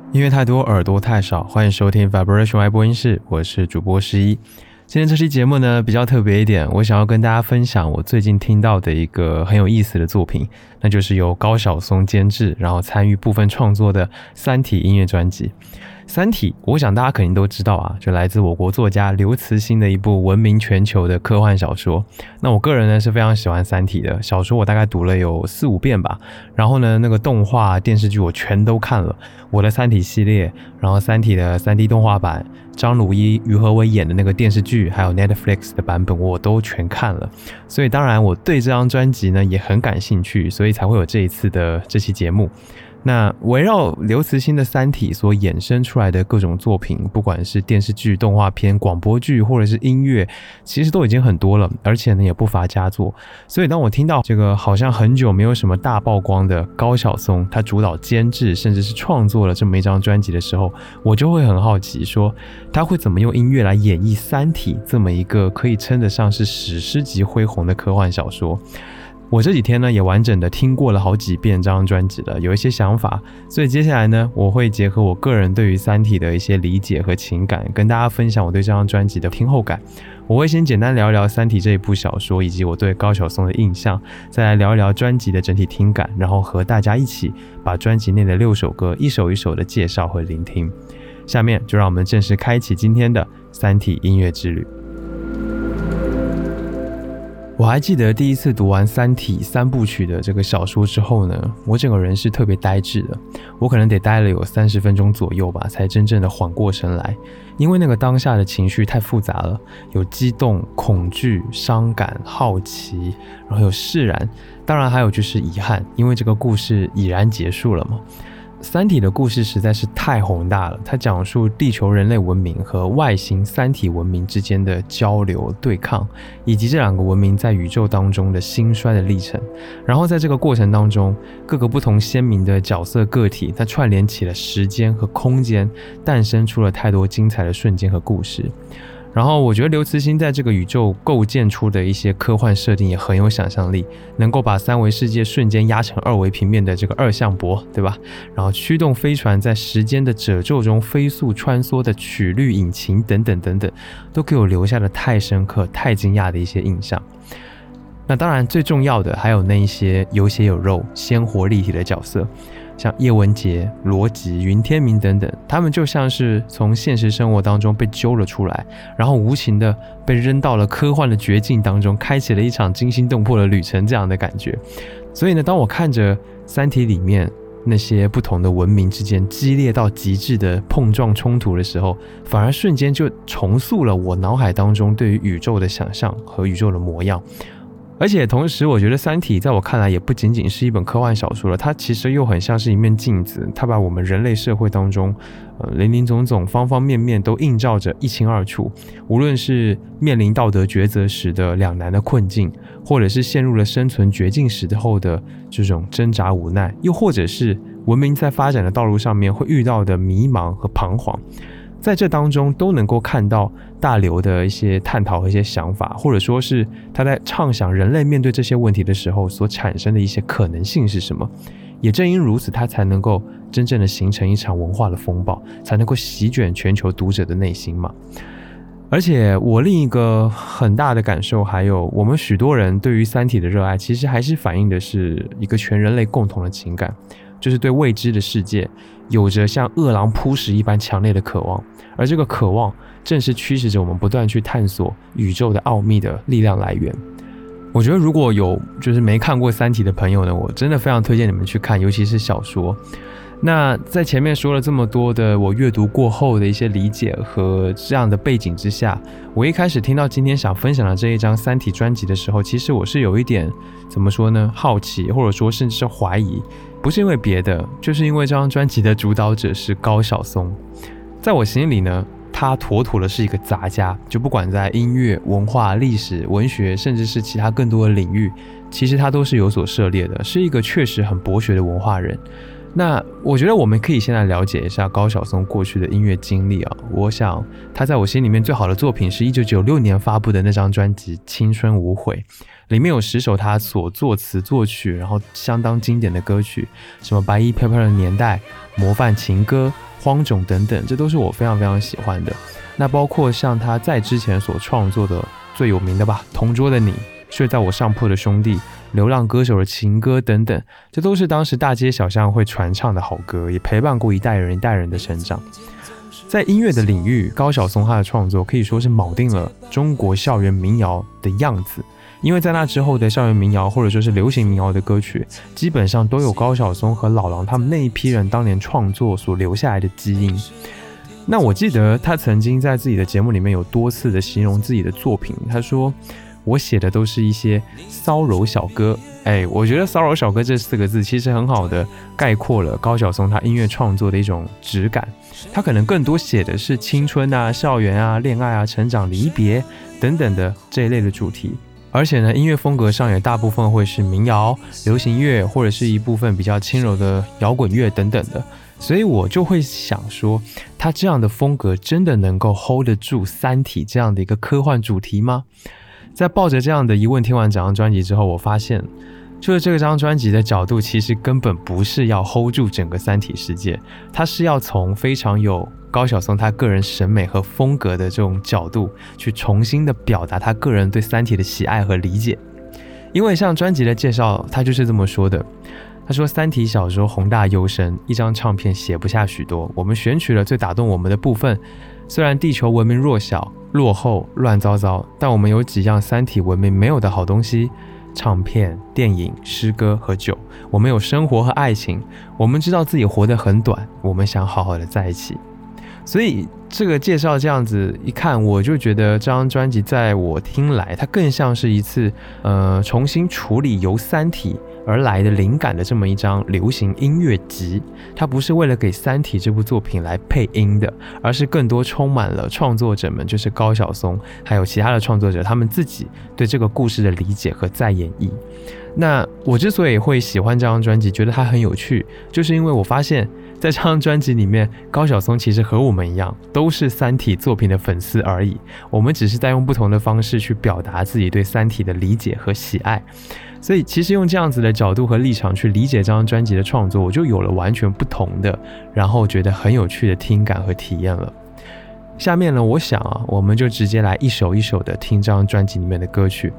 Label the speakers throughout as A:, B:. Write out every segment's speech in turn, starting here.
A: 音乐太多，耳朵太少，欢迎收听 Vibration Y 播音室，我是主播诗一。今天这期节目呢比较特别一点，我想要跟大家分享我最近听到的一个很有意思的作品，那就是由高晓松监制，然后参与部分创作的《三体》音乐专辑。三体我想大家肯定都知道啊，就来自我国作家刘慈欣的一部闻名全球的科幻小说。那我个人呢是非常喜欢三体的，小说我大概读了有4-5遍吧，然后呢那个动画电视剧我全都看了，我的三体系列，然后三体的 3D 动画版，张鲁一、于和伟演的那个电视剧，还有 Netflix 的版本我都全看了，所以当然我对这张专辑呢也很感兴趣，所以才会有这一次的这期节目。那围绕刘慈欣的三体所衍生出来的各种作品，不管是电视剧、动画片、广播剧或者是音乐，其实都已经很多了，而且呢也不乏佳作。所以当我听到这个好像很久没有什么大曝光的高晓松，他主导监制甚至是创作了这么一张专辑的时候，我就会很好奇说他会怎么用音乐来演绎三体这么一个可以称得上是史诗级恢宏的科幻小说。我这几天呢也完整的听过了好几遍这张专辑了，有一些想法，所以接下来呢我会结合我个人对于三体的一些理解和情感，跟大家分享我对这张专辑的听后感。我会先简单聊一聊三体这一部小说以及我对高晓松的印象，再来聊一聊专辑的整体听感，然后和大家一起把专辑内的6首歌一首一首的介绍和聆听。下面就让我们正式开启今天的三体音乐之旅。我还记得第一次读完《三体》3部曲的这个小说之后呢，我整个人是特别呆滞的，我可能得待了有30分钟左右吧，才真正的缓过神来，因为那个当下的情绪太复杂了，有激动、恐惧、伤感、好奇，然后有释然，当然还有就是遗憾，因为这个故事已然结束了嘛。三体的故事实在是太宏大了，它讲述地球人类文明和外星三体文明之间的交流对抗，以及这2个文明在宇宙当中的兴衰的历程。然后在这个过程当中，各个不同鲜明的角色个体，它串联起了时间和空间，诞生出了太多精彩的瞬间和故事。然后我觉得刘慈欣在这个宇宙构建出的一些科幻设定也很有想象力，能够把3维世界瞬间压成2维平面的这个2向箔，对吧？然后驱动飞船在时间的褶皱中飞速穿梭的曲率引擎等等等等，都给我留下了太深刻、太惊讶的一些印象。那当然最重要的还有那一些有血有肉、鲜活立体的角色，像叶文洁、罗辑、云天明等等，他们就像是从现实生活当中被揪了出来，然后无情的被扔到了科幻的绝境当中，开启了一场惊心动魄的旅程，这样的感觉。所以呢，当我看着三体里面那些不同的文明之间激烈到极致的碰撞冲突的时候，反而瞬间就重塑了我脑海当中对于宇宙的想象和宇宙的模样。而且同时我觉得三体在我看来也不仅仅是一本科幻小说了，它其实又很像是一面镜子，它把我们人类社会当中林林总总方方面面都映照着一清二楚，无论是面临道德抉择时的两难的困境，或者是陷入了生存绝境时候的这种挣扎无奈，又或者是文明在发展的道路上面会遇到的迷茫和彷徨，在这当中都能够看到大刘的一些探讨和一些想法，或者说是他在畅想人类面对这些问题的时候所产生的一些可能性是什么。也正因如此，他才能够真正的形成一场文化的风暴，才能够席卷全球读者的内心嘛。而且我另一个很大的感受，还有我们许多人对于三体的热爱，其实还是反映的是一个全人类共同的情感，就是对未知的世界有着像饿狼扑食一般强烈的渴望，而这个渴望正是驱使着我们不断去探索宇宙的奥秘的力量来源。我觉得如果有就是没看过三体的朋友呢，我真的非常推荐你们去看，尤其是小说。那在前面说了这么多的我阅读过后的一些理解和这样的背景之下，我一开始听到今天想分享的这一张三体专辑的时候，其实我是有一点怎么说呢，好奇，或者说甚至是怀疑，不是因为别的，就是因为这张专辑的主导者是高晓松。在我心里呢，他妥妥的是一个杂家，就不管在音乐、文化、历史、文学，甚至是其他更多的领域，其实他都是有所涉猎的，是一个确实很博学的文化人。 那我觉得我们可以先来了解一下高晓松过去的音乐经历啊。我想他在我心里面最好的作品是1996年发布的那张专辑《青春无悔》，里面有10首他所作词作曲，然后相当经典的歌曲，什么白衣飘飘的年代、模范情歌、荒冢等等，这都是我非常非常喜欢的。那包括像他在之前所创作的最有名的吧，同桌的你、睡在我上铺的兄弟、流浪歌手的情歌等等，这都是当时大街小巷会传唱的好歌，也陪伴过一代人一代人的成长。在音乐的领域，高晓松他的创作可以说是铆定了中国校园民谣的样子，因为在那之后的校园民谣或者说是流行民谣的歌曲，基本上都有高晓松和老狼他们那一批人当年创作所留下来的基因。那我记得他曾经在自己的节目里面有多次的形容自己的作品，他说我写的都是一些骚柔小歌。我觉得骚柔小歌这4个字其实很好的概括了高晓松他音乐创作的一种质感，他可能更多写的是青春啊、校园啊、恋爱啊、成长、离别等等的这一类的主题，而且呢音乐风格上也大部分会是民谣、流行乐或者是一部分比较轻柔的摇滚乐等等的。所以我就会想说，他这样的风格真的能够 hold 得住《三体》这样的一个科幻主题吗？在抱着这样的疑问听完整张专辑之后，我发现就是这张专辑的角度其实根本不是要 hold 住整个三体世界，它是要从非常有高晓松他个人审美和风格的这种角度去重新的表达他个人对三体的喜爱和理解。因为像专辑的介绍他就是这么说的，他说三体小说宏大幽深，一张唱片写不下许多，我们选取了最打动我们的部分，虽然地球文明弱小、落后、乱糟糟，但我们有几样三体文明没有的好东西，唱片、电影、诗歌和酒，我们有生活和爱情，我们知道自己活得很短，我们想好好的在一起。所以这个介绍这样子一看，我就觉得这张专辑在我听来它更像是一次重新处理由三体而来的灵感的这么一张流行音乐集，它不是为了给三体这部作品来配音的，而是更多充满了创作者们，就是高晓松还有其他的创作者他们自己对这个故事的理解和再演绎。那我之所以会喜欢这张专辑，觉得它很有趣，就是因为我发现在这张专辑里面，高晓松其实和我们一样，都是三体作品的粉丝而已，我们只是在用不同的方式去表达自己对三体的理解和喜爱。所以其实用这样子的角度和立场去理解这张专辑的创作，我就有了完全不同的，然后觉得很有趣的听感和体验了。下面呢，我想我们就直接来一首一首的听这张专辑里面的歌曲。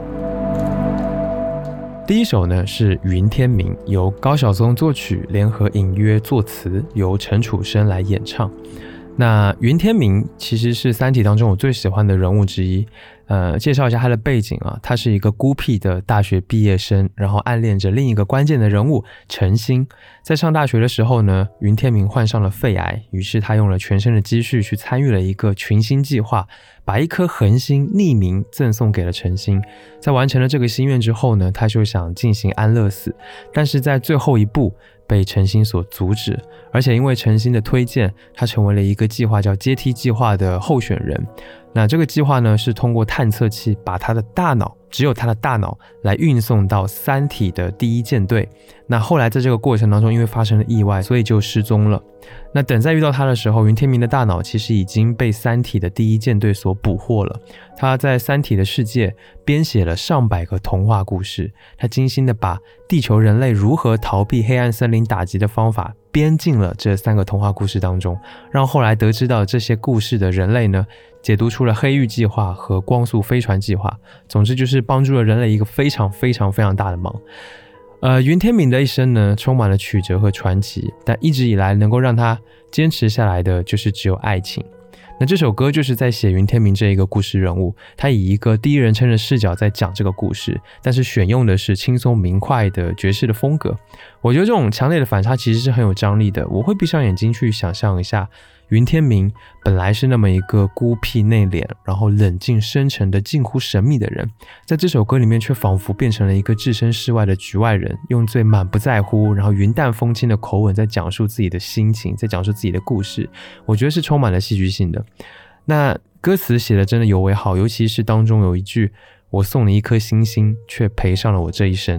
A: 第一首呢是云天明，由高晓松作曲，联合隐约作词，由陈楚生来演唱。那云天明其实是三体当中我最喜欢的人物之一。介绍一下他的背景他是一个孤僻的大学毕业生，然后暗恋着另一个关键的人物陈星。在上大学的时候呢，云天明患上了肺癌，于是他用了全身的积蓄去参与了一个群星计划，把一颗恒星匿名赠送给了陈星。在完成了这个心愿之后呢，他就想进行安乐死，但是在最后一步被陈星所阻止，而且因为陈星的推荐，他成为了一个计划叫阶梯计划的候选人。那这个计划呢，是通过探测器把他的大脑，只有他的大脑来运送到三体的第一舰队。那后来在这个过程当中，因为发生了意外，所以就失踪了。那等再遇到他的时候，云天明的大脑其实已经被三体的第一舰队所捕获了。他在三体的世界编写了上百个童话故事，他精心的把地球人类如何逃避黑暗森林打击的方法编进了这3个童话故事当中，让后来得知到这些故事的人类呢，解读出了黑域计划和光速飞船计划。总之就是帮助了人类一个非常非常非常大的忙。云天明的一生呢，充满了曲折和传奇，但一直以来能够让他坚持下来的就是只有爱情。那这首歌就是在写云天明这一个故事人物，他以一个第一人称的视角在讲这个故事，但是选用的是轻松明快的爵士的风格。我觉得这种强烈的反差其实是很有张力的。我会闭上眼睛去想象一下，云天明本来是那么一个孤僻内敛，然后冷静深沉的近乎神秘的人，在这首歌里面却仿佛变成了一个置身事外的局外人，用最满不在乎然后云淡风轻的口吻在讲述自己的心情，在讲述自己的故事。我觉得是充满了戏剧性的。那歌词写的真的尤为好，尤其是当中有一句，我送你一颗星星，却赔上了我这一生。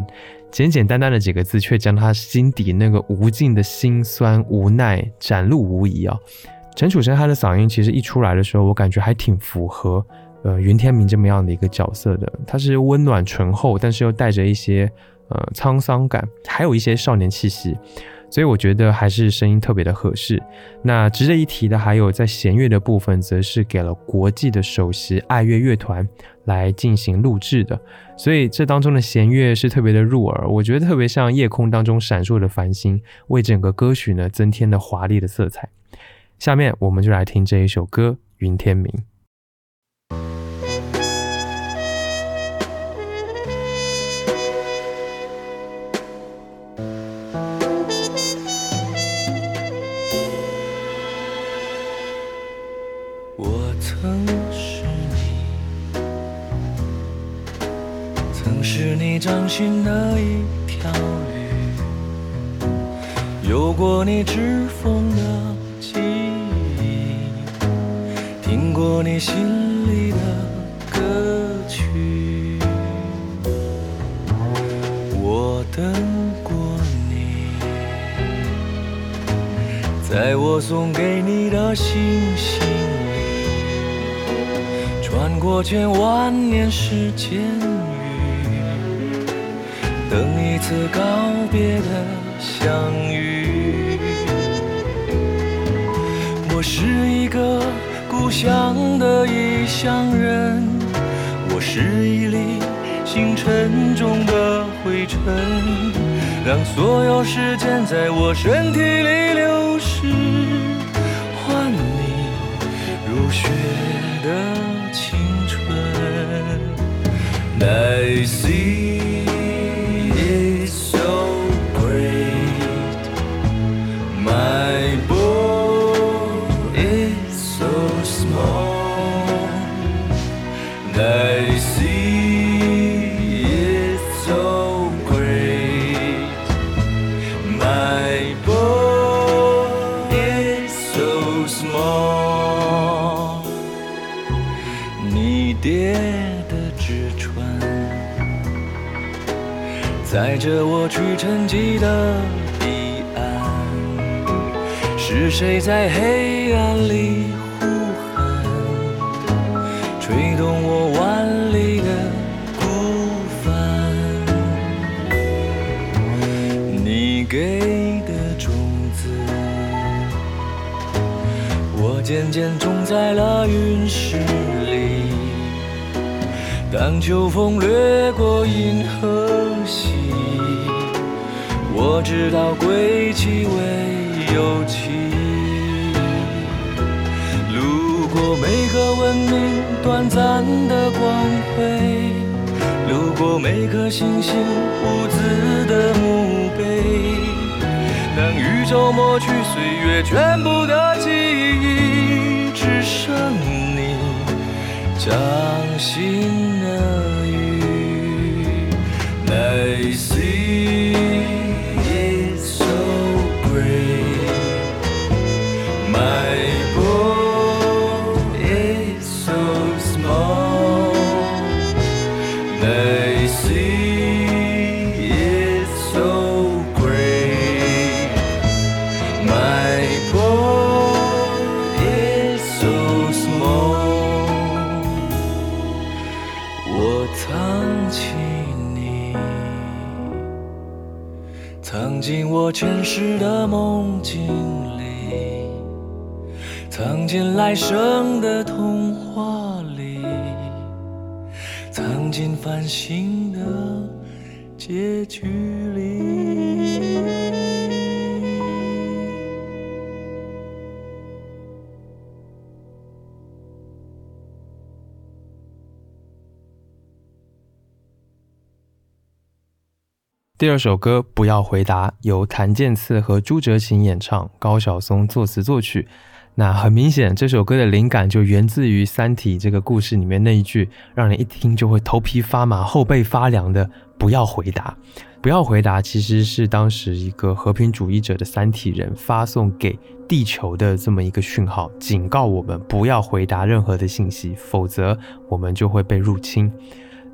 A: 简简单单的几个字，却将他心底那个无尽的辛酸无奈展露无遗啊。陈楚生他的嗓音其实一出来的时候，我感觉还挺符合云天明这么样的一个角色的。他是温暖醇厚，但是又带着一些沧桑感，还有一些少年气息，所以我觉得还是声音特别的合适。那值得一提的还有在弦乐的部分，则是给了国际的首席爱乐乐团来进行录制的，所以这当中的弦乐是特别的入耳，我觉得特别像夜空当中闪烁的繁星，为整个歌曲呢增添了华丽的色彩。下面我们就来听这一首歌《云天明》。
B: 我曾是你掌心的一条鱼，游过你指缝的记忆，听过你心里的歌曲。我等过你，在我送给你的星星里，穿过千万年时间雨，等一次告别的相遇。我是一个故乡的异乡人，我是一粒星辰中的灰尘，让所有时间在我身体里流逝，换你如雪的青春。I see it's so great, my boy is so small. I see it's so great, my boy is so small. 你爹的纸船载着我去沉寂的彼岸，是谁在黑暗里呼喊，吹动我万里的孤帆。你给的种子，我渐渐种在了云石里，当秋风掠过银河系，我知道归期为有期。路过每个文明短暂的光辉，路过每颗星星无字的墓碑，当宇宙抹去岁月全部的记忆，只剩你掌心的雨。I see it's so great, my boy is so small. I see it's so great, my boy is so small. 我藏起你，藏进我前世的梦境里，藏进来生的童话里，藏进繁星的结局里。
A: 第二首歌《不要回答》由谭健次和朱哲琴演唱，高晓松作词作曲。那很明显，这首歌的灵感就源自于《三体》这个故事里面那一句让人一听就会头皮发麻、后背发凉的“不要回答”。不要回答其实是当时一个和平主义者的三体人发送给地球的这么一个讯号，警告我们不要回答任何的信息，否则我们就会被入侵。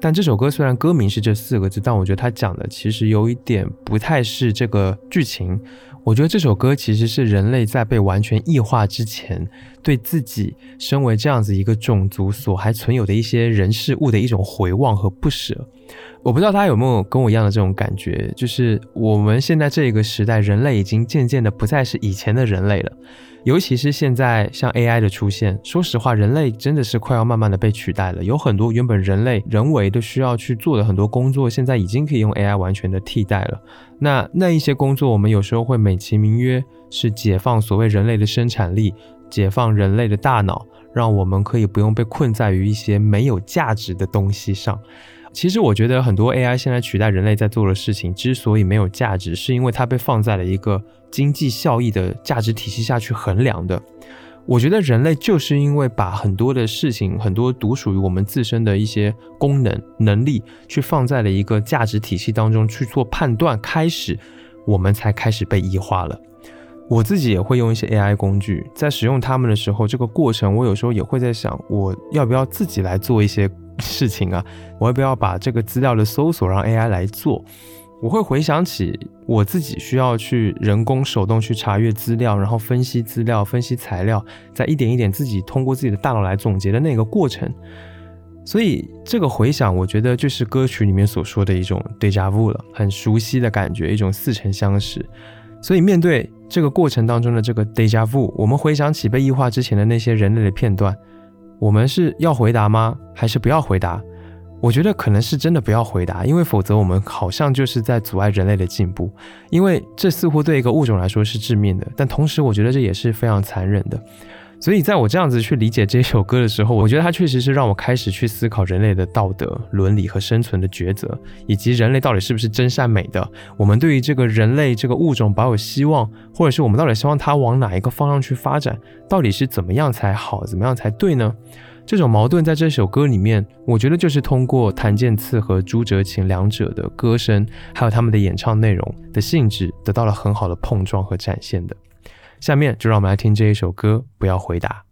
A: 但这首歌虽然歌名是这4个字，但我觉得它讲的其实有一点不太是这个剧情。我觉得这首歌其实是人类在被完全异化之前，对自己身为这样子一个种族所还存有的一些人事物的一种回望和不舍。我不知道大家有没有跟我一样的这种感觉，就是我们现在这个时代，人类已经渐渐的不再是以前的人类了。尤其是现在像 AI 的出现，说实话，人类真的是快要慢慢的被取代了。有很多原本人类人为的需要去做的很多工作，现在已经可以用 AI 完全的替代了。那一些工作，我们有时候会美其名曰是解放所谓人类的生产力，解放人类的大脑，让我们可以不用被困在于一些没有价值的东西上。其实我觉得很多 AI 现在取代人类在做的事情之所以没有价值，是因为它被放在了一个经济效益的价值体系下去衡量的。我觉得人类就是因为把很多的事情，很多独属于我们自身的一些功能能力去放在了一个价值体系当中去做判断，我们才开始被异化了。我自己也会用一些 AI 工具，在使用它们的时候，这个过程我有时候也会在想，我要不要自己来做一些事情啊？我要不要把这个资料的搜索让 AI 来做？我会回想起我自己需要去人工手动去查阅资料，然后分析资料，分析材料，再一点一点自己通过自己的大脑来总结的那个过程。所以这个回想，我觉得就是歌曲里面所说的一种 déjà vu 了，很熟悉的感觉，一种似曾相识。所以面对这个过程当中的这个 déjà vu， 我们回想起被异化之前的那些人类的片段，我们是要回答吗？还是不要回答？我觉得可能是真的不要回答，因为否则我们好像就是在阻碍人类的进步，因为这似乎对一个物种来说是致命的，但同时我觉得这也是非常残忍的。所以在我这样子去理解这首歌的时候，我觉得它确实是让我开始去思考人类的道德、伦理和生存的抉择，以及人类到底是不是真善美的，我们对于这个人类这个物种保有希望，或者是我们到底希望它往哪一个方向去发展，到底是怎么样才好，怎么样才对呢？这种矛盾在这首歌里面，我觉得就是通过谭健次和朱哲琴两者的歌声，还有他们的演唱内容的性质，得到了很好的碰撞和展现的。下面就让我们来听这一首歌，不要回答。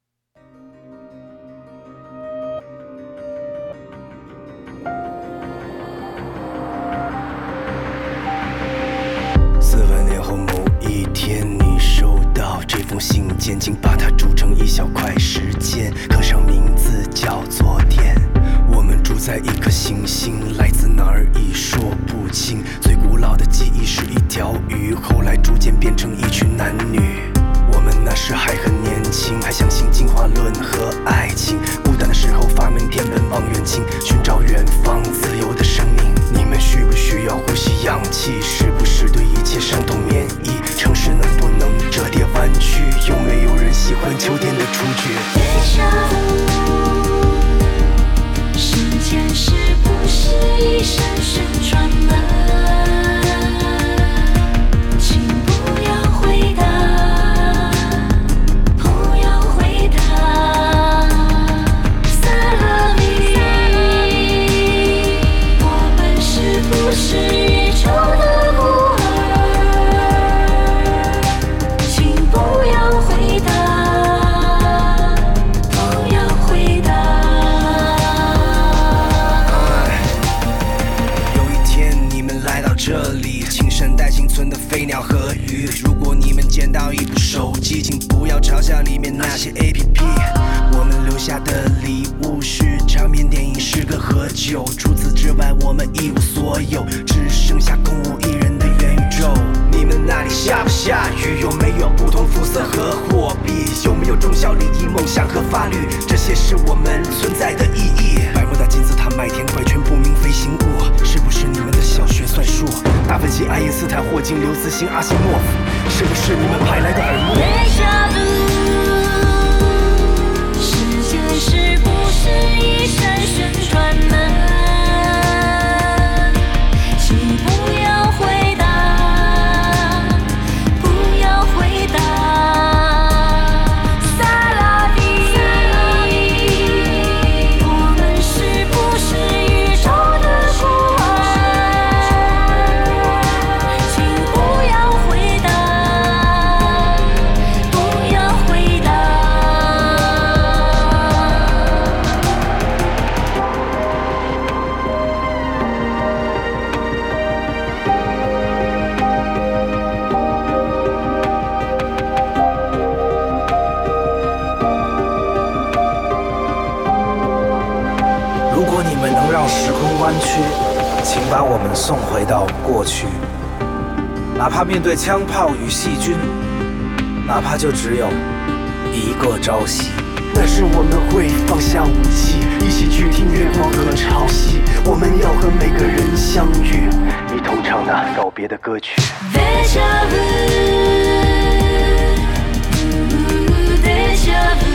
C: 4万年后某一天，你收到这封信件，请把它煮成一小块时间，刻上名字叫做点。我们住在一颗行星，来自哪儿已说不清。最古老的记忆是一条鱼，后来逐渐变成一群男女。我们那时还很年轻，还相信进化论和爱情。孤单的时候发明天文望远镜，寻找远方自由的生命。你们需不需要呼吸氧气？是不是对一切伤痛免疫？城市能不能折叠弯曲？有没有人喜欢秋天的雏菊？
D: 时间是不是一扇旋转门？请不要回答，不要回答。萨拉米，我们是不是宇宙的孤儿？请不要回答，不要回答。
C: 这里青山带幸存的飞鸟和鱼，如果你们捡到一部手机，请不要嘲笑里面那些 APP。 我们留下的礼物是长篇电影、诗歌和酒，除此之外我们一无所有，只剩下空无一人的元宇宙。你们那里下不下雨？有没有不同肤色和货币？有没有忠孝礼义、梦想和法律？这些是我们存在的意义。百慕大金字塔、麦田怪圈、不明飞行物，是不是你们的小学算术？达芬奇、爱因斯坦、霍金、刘慈欣、阿西莫夫，是不是你们派来的耳目？
D: 时间是不是一扇旋转门？请不要回答，不要回答。萨拉比，我们是不是宇宙的孤儿？请不要回答，
E: 时空弯曲，请把我们送回到过去。哪怕面对枪炮与细菌，哪怕就只有一个朝夕。
C: 但是我们会放下武器，一起去听月光和潮汐。我们要和每个人相遇，一同唱那告别的歌曲。
D: Déjà vu, déjà vu.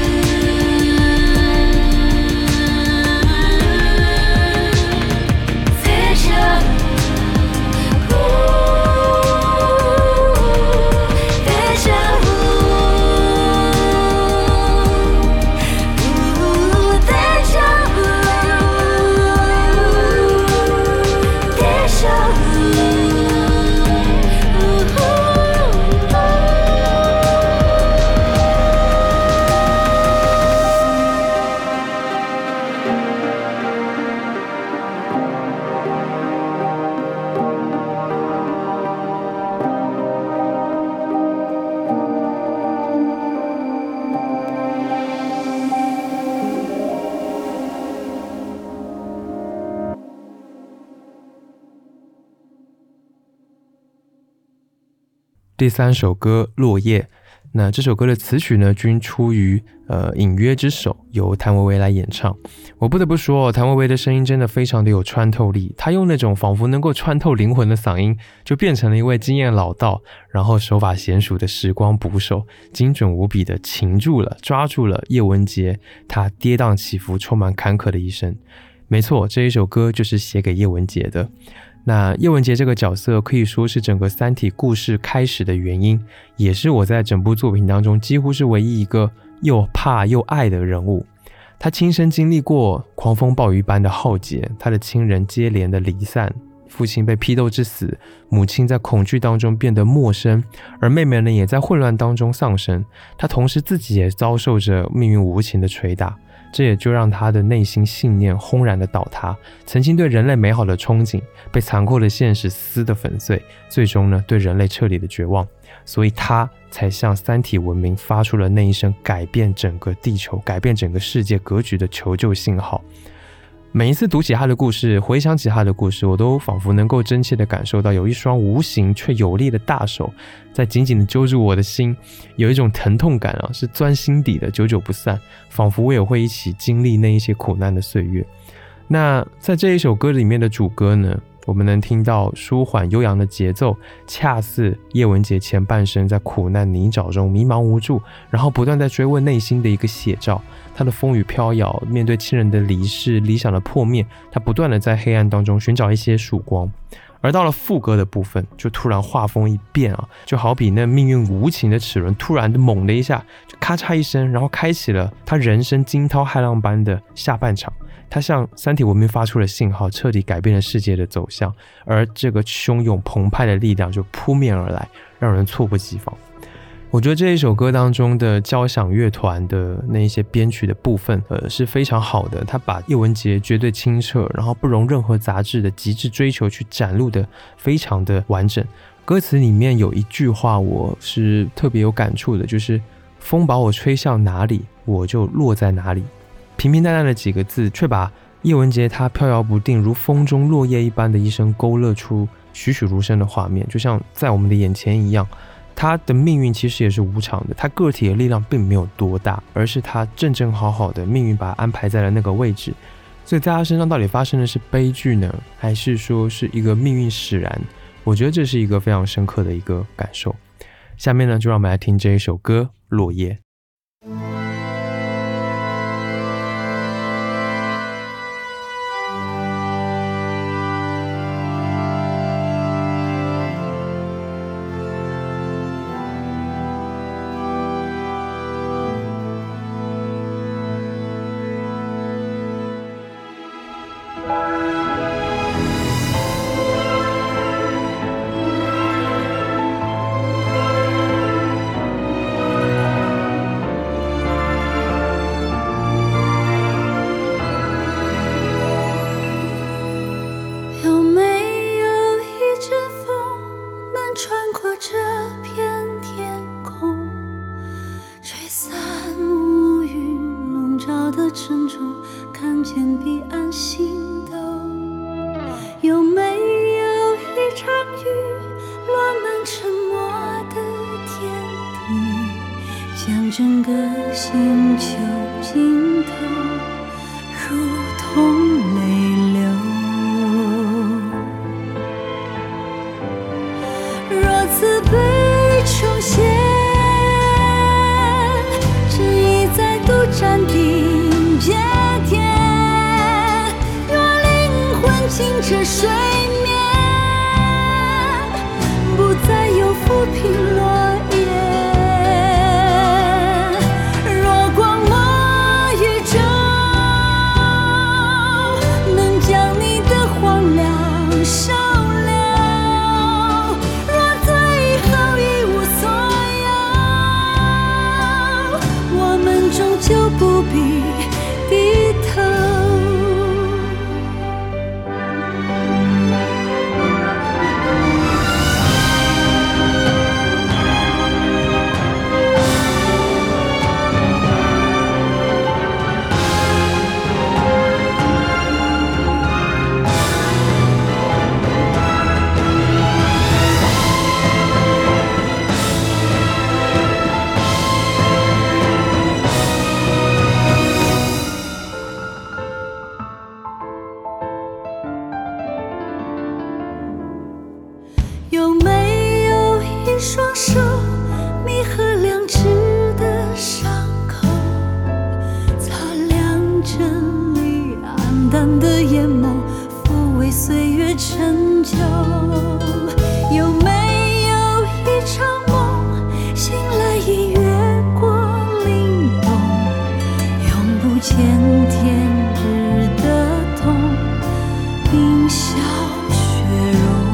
A: 第3首歌《落叶》，那这首歌的词曲呢，均出于隐约之手，由谭维维来演唱。我不得不说，谭维维的声音真的非常的有穿透力，他用那种仿佛能够穿透灵魂的嗓音，就变成了一位经验老道，然后手法娴熟的时光捕手，精准无比的抓住了叶文洁他跌宕起伏、充满坎坷的一生。没错，这一首歌就是写给叶文洁的。那叶文洁这个角色可以说是整个三体故事开始的原因，也是我在整部作品当中几乎是唯一一个又怕又爱的人物。他亲身经历过狂风暴雨般的浩劫，他的亲人接连的离散，父亲被批斗致死，母亲在恐惧当中变得陌生，而妹妹呢也在混乱当中丧生。他同时自己也遭受着命运无情的捶打，这也就让他的内心信念轰然的倒塌，曾经对人类美好的憧憬被残酷的现实撕得粉碎，最终呢对人类彻底的绝望，所以他才向三体文明发出了那一声改变整个地球、改变整个世界格局的求救信号。每一次读起他的故事，回想起他的故事，我都仿佛能够真切地感受到有一双无形却有力的大手在紧紧地揪住我的心，有一种疼痛感啊，是钻心底的，久久不散，仿佛我也会一起经历那一些苦难的岁月。那在这一首歌里面的主歌呢，我们能听到舒缓悠扬的节奏，恰似叶文洁前半生在苦难泥沼中迷茫无助，然后不断在追问内心的一个写照。他的风雨飘摇，面对亲人的离世、理想的破灭，他不断的在黑暗当中寻找一些曙光。而到了副歌的部分，就突然画风一变啊，就好比那命运无情的齿轮突然的猛的一下，就咔嚓一声，然后开启了他人生惊涛骇浪般的下半场。他向三体文明发出了信号，彻底改变了世界的走向，而这个汹涌澎湃的力量就扑面而来，让人猝不及防。我觉得这一首歌当中的交响乐团的那一些编曲的部分是非常好的，他把叶文洁绝对清澈，然后不容任何杂质的极致追求去展露的非常的完整。歌词里面有一句话我是特别有感触的，就是风把我吹向哪里，我就落在哪里。平平淡淡的几个字，却把叶文洁他飘摇不定如风中落叶一般的一生勾勒出栩栩如生的画面，就像在我们的眼前一样。他的命运其实也是无常的，他个体的力量并没有多大，而是他正正好好的命运把他安排在了那个位置。所以在他身上到底发生的是悲剧呢，还是说是一个命运使然？我觉得这是一个非常深刻的一个感受。下面呢，就让我们来听这一首歌《落叶》。
D: 沉重，看见彼岸星斗。 整个星球尽头如同泪流。若慈悲重现，旨意再度斩钉截铁。若灵魂清澈水面，不再有浮萍落叶。若光抹宇宙，能将你的荒凉收留。若最后一无所有，我们终究不必低头。有没有一双手弥合良知的伤口，擦亮真理暗淡的眼眸，抚慰岁月陈旧？有没有一场梦，醒来已越过凛冬，永不见天日的痛，冰消雪融？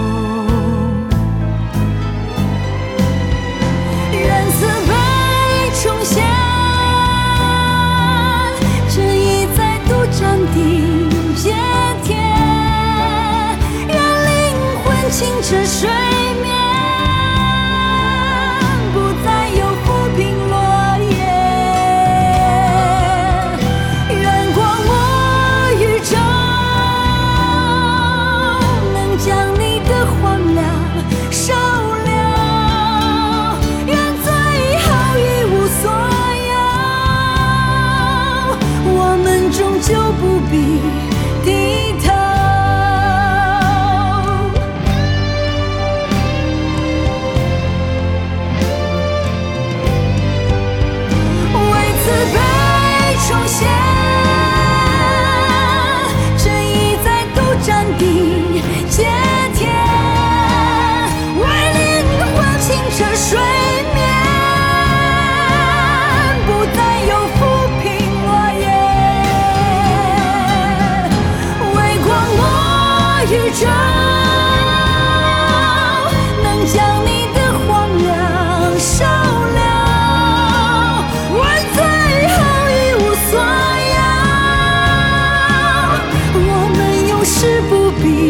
D: 斩钉截铁，愿灵魂清澈水面，不再有浮萍落叶。愿光抹宇宙，能将你的荒凉收留。愿最后一无所有，我们终究不必低头。为慈悲重现，正义再度斩钉截铁。为灵魂清澈水面，不再有浮萍落叶。宇宙能将你的荒凉收留，为最后一无所有，我们永世不必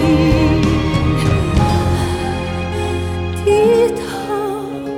D: 低头。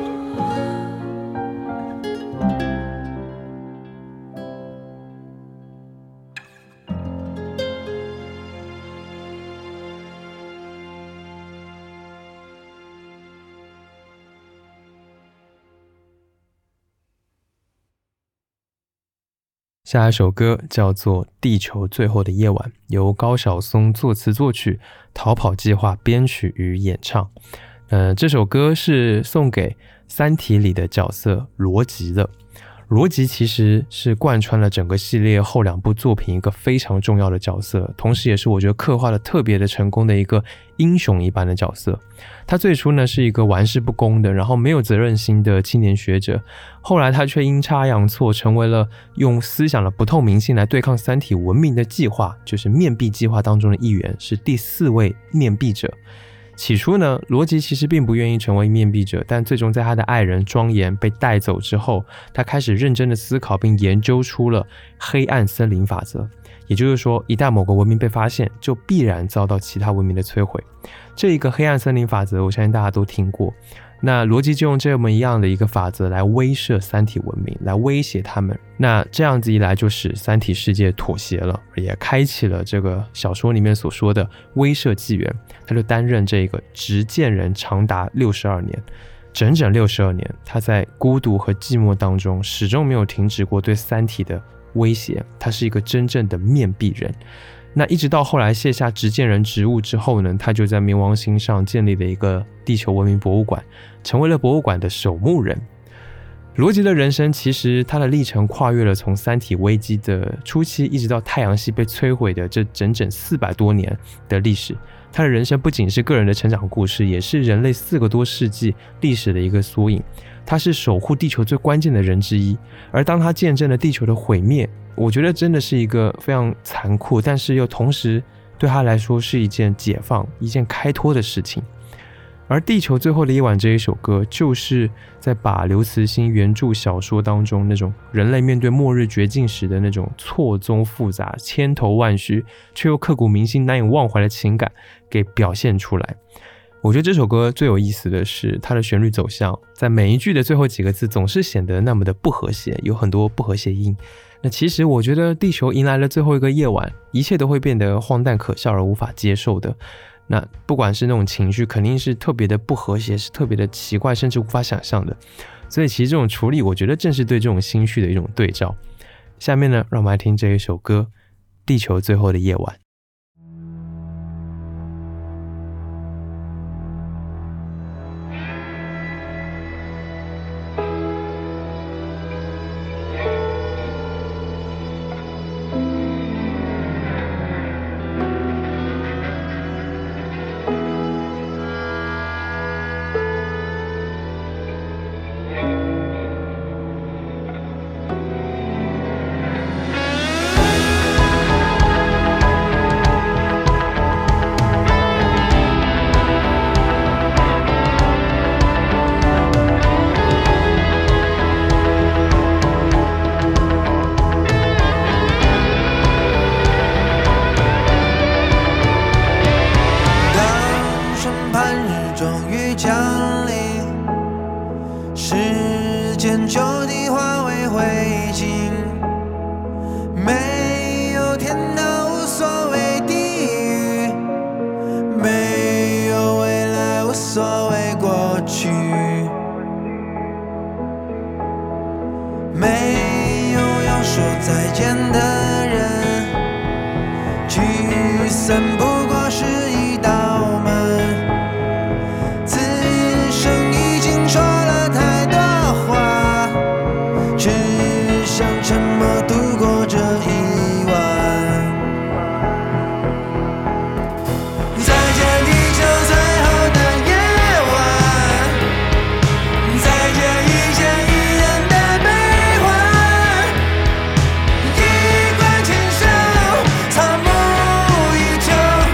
A: 下一首歌叫做《地球最后的夜晚》，由高晓松作词作曲，逃跑计划编曲与演唱。这首歌是送给《三体》里的角色罗辑的。罗辑其实是贯穿了整个系列后2部作品一个非常重要的角色，同时也是我觉得刻画了特别的成功的一个英雄一般的角色。他最初呢是一个玩世不恭的，然后没有责任心的青年学者，后来他却阴差阳错成为了用思想的不透明性来对抗三体文明的计划，就是面壁计划当中的一员，是第4位面壁者。起初呢，罗辑其实并不愿意成为面壁者，但最终在他的爱人庄严被带走之后，他开始认真的思考并研究出了黑暗森林法则。也就是说，一旦某个文明被发现，就必然遭到其他文明的摧毁。这一个黑暗森林法则，我相信大家都听过。那罗辑就用这么一样的一个法则来威慑三体文明，来威胁他们。那这样子一来，就使三体世界妥协了，也开启了这个小说里面所说的威慑纪元。他就担任这个执剑人长达62年。 整整62年，他在孤独和寂寞当中始终没有停止过对三体的威胁，他是一个真正的面壁人。那一直到后来卸下执剑人职务之后呢，他就在冥王星上建立了一个地球文明博物馆，成为了博物馆的守墓人。罗杰的人生其实他的历程跨越了从三体危机的初期一直到太阳系被摧毁的这整整400多年的历史。他的人生不仅是个人的成长故事，也是人类4个多世纪历史的一个缩影。他是守护地球最关键的人之一，而当他见证了地球的毁灭，我觉得真的是一个非常残酷，但是又同时对他来说是一件解放、一件开脱的事情。而《地球最后的夜晚》这一首歌，就是在把刘慈欣原著小说当中那种人类面对末日绝境时的那种错综复杂、千头万绪，却又刻骨铭心、难以忘怀的情感给表现出来。我觉得这首歌最有意思的是它的旋律走向，在每一句的最后几个字总是显得那么的不和谐，有很多不和谐音。那其实我觉得地球迎来了最后一个夜晚，一切都会变得荒诞可笑而无法接受的。那不管是那种情绪，肯定是特别的不和谐，是特别的奇怪，甚至无法想象的。所以其实这种处理，我觉得正是对这种心绪的一种对照。下面呢，让我们来听这一首歌《地球最后的夜晚》。
F: 草木依旧。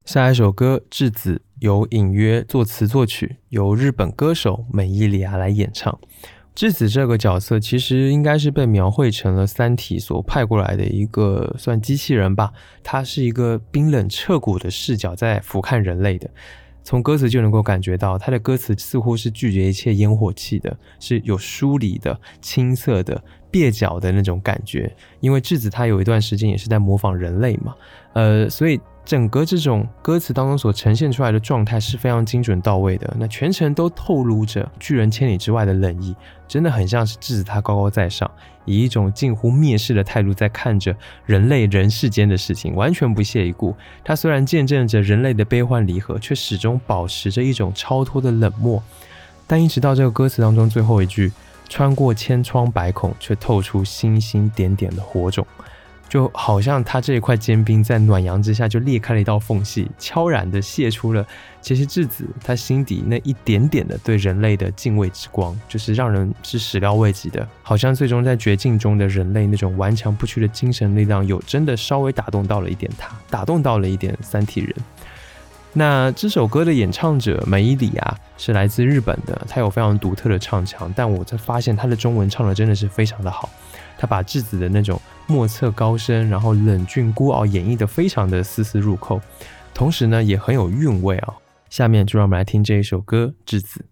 A: 下一首歌《质子》由隐约作词作曲，由日本歌手美依里亚来演唱。质子这个角色其实应该是被描绘成了三体所派过来的一个算机器人吧，它是一个冰冷彻骨的视角在俯瞰人类的。从歌词就能够感觉到，它的歌词似乎是拒绝一切烟火气的，是有疏离的、青涩的、蹩脚的那种感觉。因为质子它有一段时间也是在模仿人类嘛，所以整个这种歌词当中所呈现出来的状态是非常精准到位的，那全程都透露着拒人千里之外的冷意，真的很像是质子他高高在上，以一种近乎蔑视的态度在看着人类人世间的事情，完全不屑一顾。他虽然见证着人类的悲欢离合，却始终保持着一种超脱的冷漠。但一直到这个歌词当中最后一句，穿过千疮百孔，却透出星星点点的火种，就好像他这一块坚冰在暖阳之下就裂开了一道缝隙，悄然地泄出了其实质子他心底那一点点的对人类的敬畏之光，就是让人是始料未及的，好像最终在绝境中的人类那种顽强不屈的精神力量有真的稍微打动到了一点他，打动到了一点三体人。那这首歌的演唱者美依里亚是来自日本的，他有非常独特的唱腔，但我才发现他的中文唱的真的是非常的好，他把质子的那种莫测高深，然后冷峻孤傲演绎的非常的丝丝入扣，同时呢也很有韵味啊。下面就让我们来听这一首歌《质子》。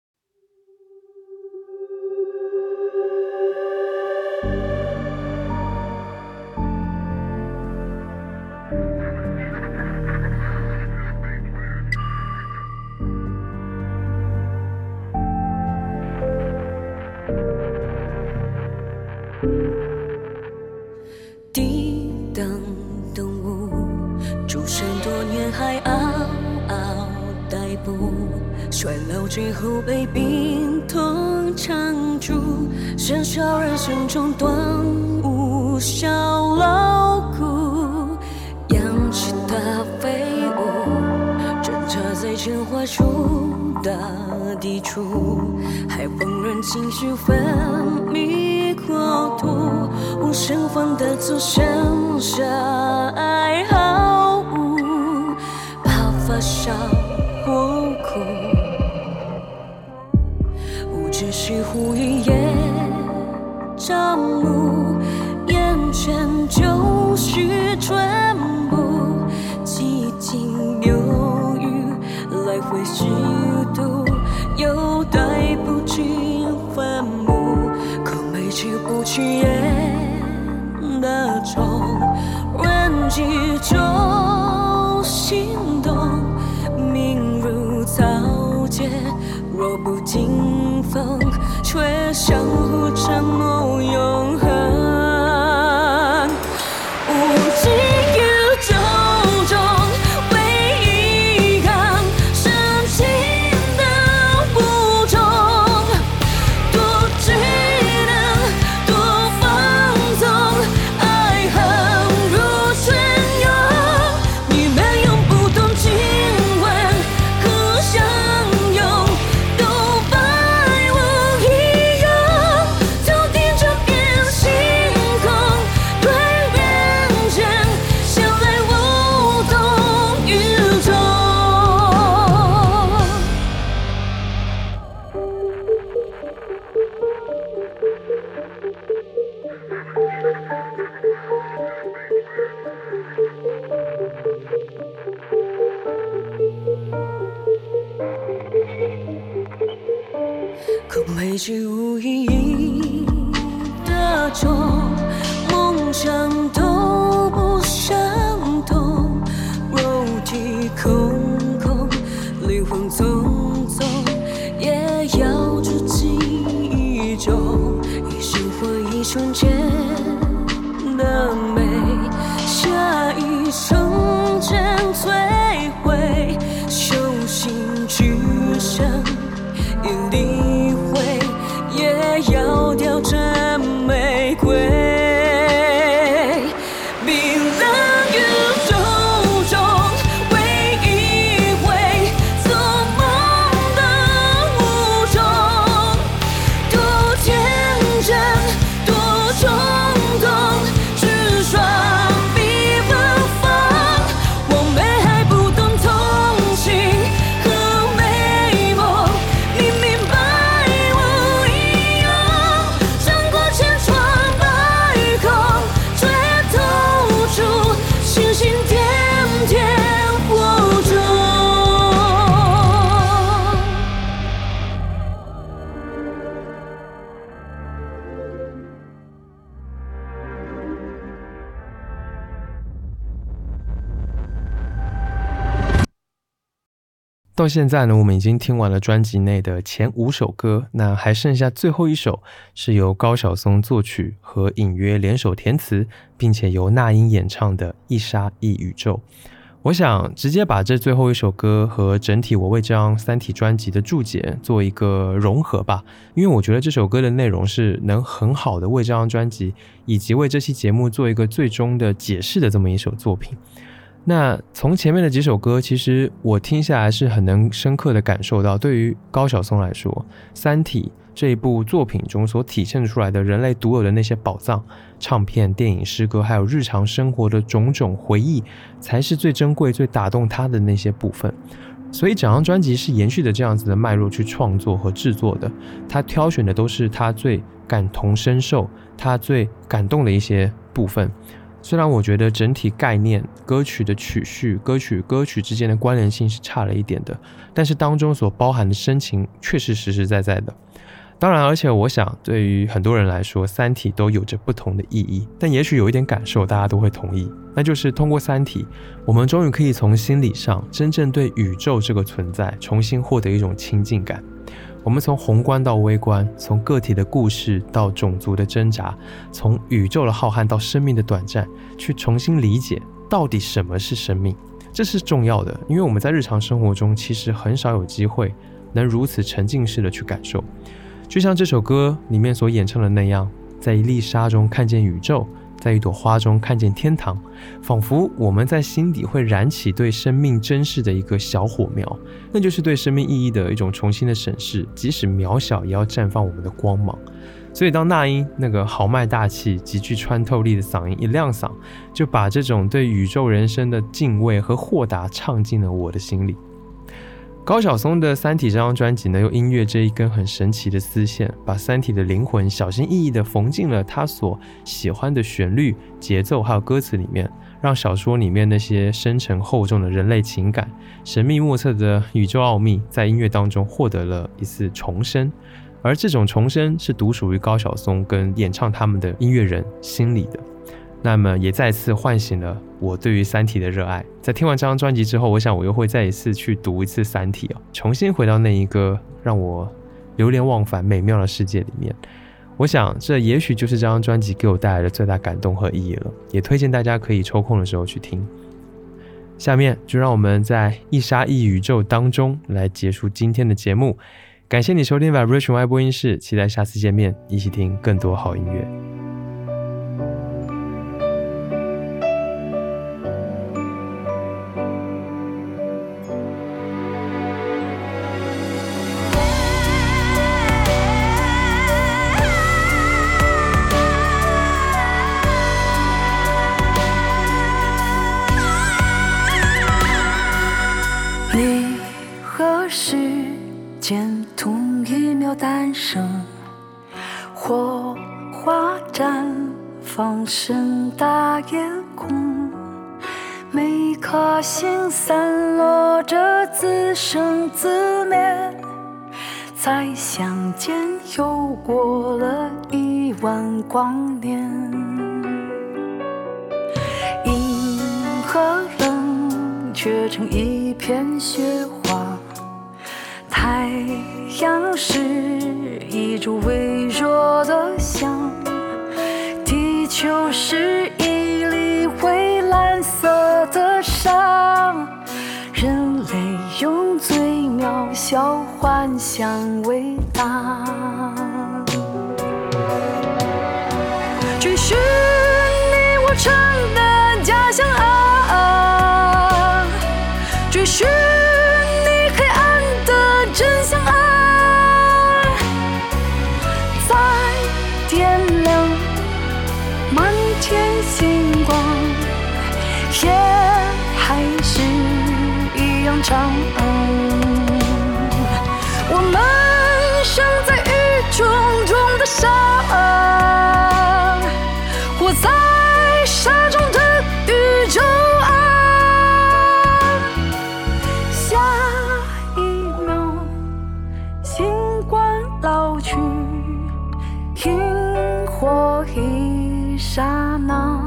D: 低等动物出生多年还嗷嗷待哺，衰老之后被病痛缠住，喧嚣人生中端午小老虎，扬起的飞舞，挣扎在铅华处的地处，还放任情绪分泌过度，无声放的足剩下哀嚎，怕发烧或哭，无知是忽一夜朝暮，眼前就是全部，寂静犹豫，来回虚度，有待不尽坟墓，可没去不去眼的钟，人之中心动，命如草芥，若不经风，却相互承诺永恒。无尽宇宙中唯一样深情的物种，多智能，多放纵，爱恨如泉涌。你们用不同亲吻互相拥，都百无一用，头顶这片星空，对面前向来无动于衷。可没去无意义的钟，梦想都不相同，肉体空空，灵魂匆匆，也要住记忆中一生或一瞬间的美，下一瞬间摧毁，修行去生也理会，也要掉这玫瑰。冰冷宇宙中唯一会做梦的物种，多天真，多冲动，直爽比奔放。
A: 到现在呢，我们已经听完了专辑内的前5首歌，那还剩下最后一首是由高晓松作曲和隐约联手填词，并且由那英演唱的《一沙一宇宙》。我想直接把这最后一首歌和整体我为这张三体专辑的注解做一个融合吧，因为我觉得这首歌的内容是能很好的为这张专辑以及为这期节目做一个最终的解释的这么一首作品。那从前面的几首歌，其实我听下来是很能深刻的感受到，对于高晓松来说，《三体》这一部作品中所体现出来的人类独有的那些宝藏，唱片、电影、诗歌，还有日常生活的种种回忆，才是最珍贵、最打动他的那些部分。所以整张专辑是延续的这样子的脉络去创作和制作的，他挑选的都是他最感同身受、他最感动的一些部分。虽然我觉得整体概念、歌曲的曲序、歌曲之间的关联性是差了一点的，但是当中所包含的深情却是实实在在的。当然，而且我想对于很多人来说，三体都有着不同的意义，但也许有一点感受大家都会同意，那就是通过三体，我们终于可以从心理上真正对宇宙这个存在重新获得一种亲近感。我们从宏观到微观，从个体的故事到种族的挣扎，从宇宙的浩瀚到生命的短暂，去重新理解到底什么是生命。这是重要的，因为我们在日常生活中其实很少有机会能如此沉浸式的去感受。就像这首歌里面所演唱的那样，在一粒沙中看见宇宙，在一朵花中看见天堂，仿佛我们在心底会燃起对生命珍视的一个小火苗，那就是对生命意义的一种重新的审视，即使渺小也要绽放我们的光芒。所以当那英那个豪迈大气、极具穿透力的嗓音一亮嗓，就把这种对宇宙人生的敬畏和豁达唱进了我的心里。高晓松的《三体》这张专辑呢，用音乐这一根很神奇的丝线，把三体的灵魂小心翼翼地缝进了他所喜欢的旋律、节奏还有歌词里面，让小说里面那些深沉厚重的人类情感、神秘莫测的宇宙奥秘，在音乐当中获得了一次重生。而这种重生是独属于高晓松跟演唱他们的音乐人心里的。那么也再次唤醒了我对于三体的热爱。在听完这张专辑之后，我想我又会再一次去读一次三体，重新回到那一个让我流连忘返美妙的世界里面。我想这也许就是这张专辑给我带来的最大感动和意义了，也推荐大家可以抽空的时候去听。下面就让我们在一沙一宇宙当中来结束今天的节目。感谢你收听 Vibration Y 播音室，期待下次见面，一起听更多好音乐。
D: 诞生，火花绽放，盛大夜空，每颗星散落着自生自灭，才相见又过了10000光年。银河冷却成一片雪花，太阳是一株微弱的香，地球是一粒蔚蓝色的沙，人类用最渺小幻想伟大，追寻你我唱的家乡啊，追寻你黑暗的真相啊，在点亮满天星光，夜还是一样长。我们生在宇宙中的沙，活在沙中的宇宙啊，下一秒星光老去，萤火一刹那。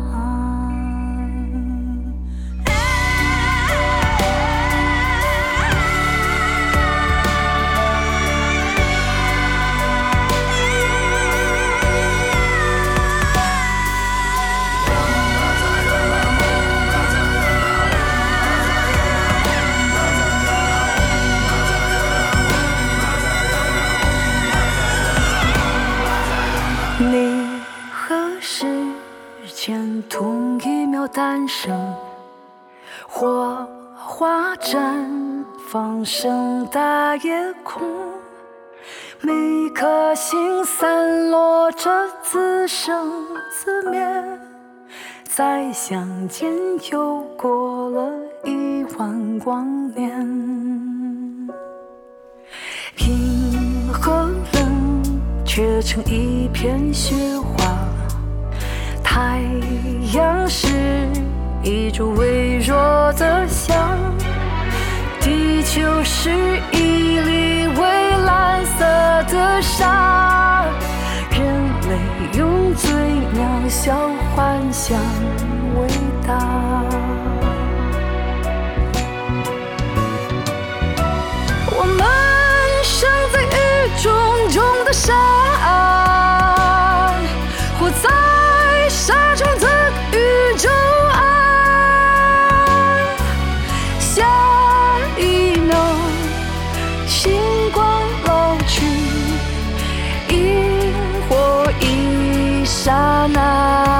D: 前同一秒诞生，火花绽放盛大夜空，每颗星散落着自生自灭，再相见又过了10000光年。平和冷却成一片雪花，太阳是一株微弱的香，地球是一粒蔚蓝色的沙，人类用最渺小幻想伟大。我们生在宇宙中的沙，活在沙中的宇宙啊，下一秒星光老去，萤火一刹那